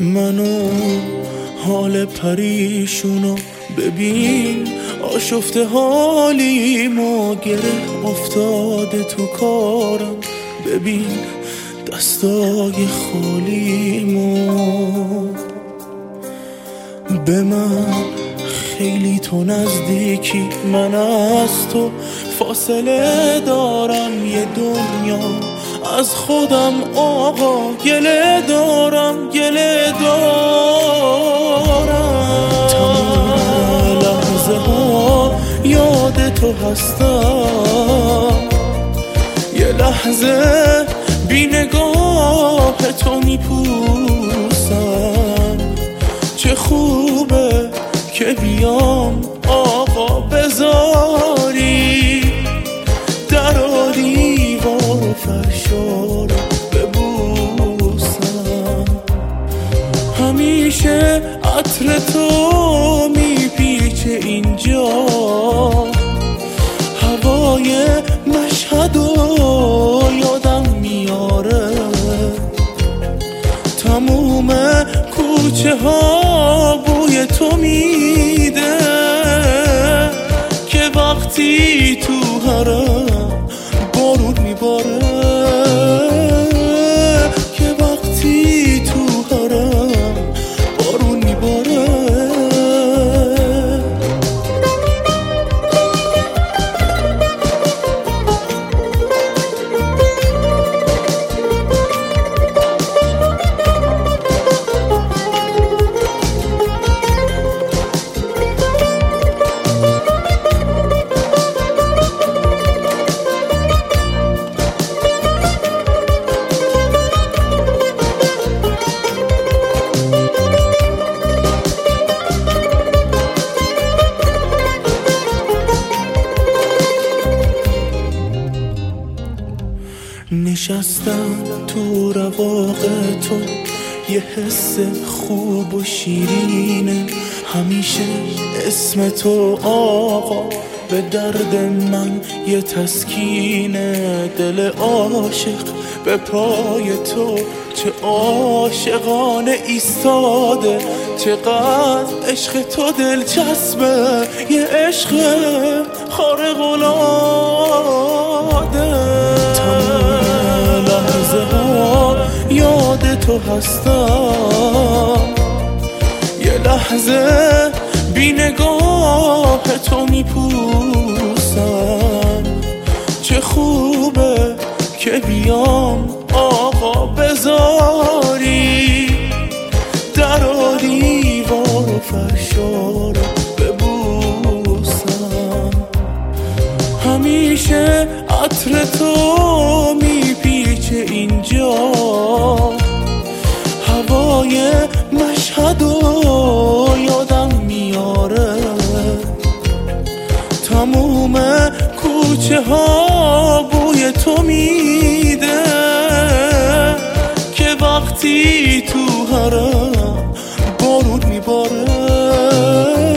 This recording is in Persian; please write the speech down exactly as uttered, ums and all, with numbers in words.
منو حال پریشونو ببین، آشفته حالیمو، گره افتاده تو کارم، ببین دستای خالیمو. به من خیلی تو نزدیکی، من از تو فاصله دارم، یه دنیا از خودم آقا گله دارم، گله دارم. تمام لحظه ها یاد تو هستم، یه لحظه بی نگاه تو میپوسم. چه خوبه که بیام آقا بذاری در و دیوار و فرشا رو ببوسم. همیشه عطر تو میپیچه اینجا، هوای مشهد و یادم میاره، تموم کوچه ها بوی تو میده، که وقتی تو حرم بارون میباره، که وقتی تو حرم بارون میباره. نشستم تو رواق تو، یه حس خوب و شیرینه، همیشه اسم تو آقا به درد من یه تسکینه. دل عاشق به پای تو چه عاشقانه ایستاده، چقدر عشق تو دلچسبه، یه عشق خارق العاده. یاد تو هستم، یه لحظه بی نگاه تو میپوسم. چه خوبه که بیام آقا بذاری در و دیوار و فرشا رو ببوسم. همیشه عطر تو میپیچه اینجا، هوای مشهد و یادم میاره، تموم کوچه ها بوی تو میده، که وقتی تو حرم بارون میباره.